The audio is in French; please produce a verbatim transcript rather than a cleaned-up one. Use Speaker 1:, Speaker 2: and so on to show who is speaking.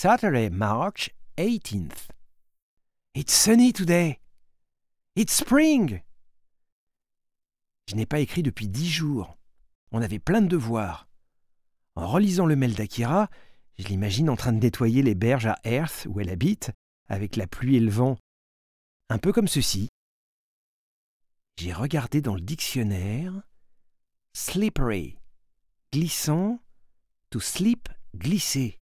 Speaker 1: Saturday, March eighteenth. It's sunny today. It's spring. Je n'ai pas écrit depuis dix jours. On avait plein de devoirs. En relisant le mail d'Akira, je l'imagine en train de nettoyer les berges à Earth où elle habite, avec la pluie et le vent. Un peu comme ceci. J'ai regardé dans le dictionnaire. Slippery, glissant, to slip, glisser.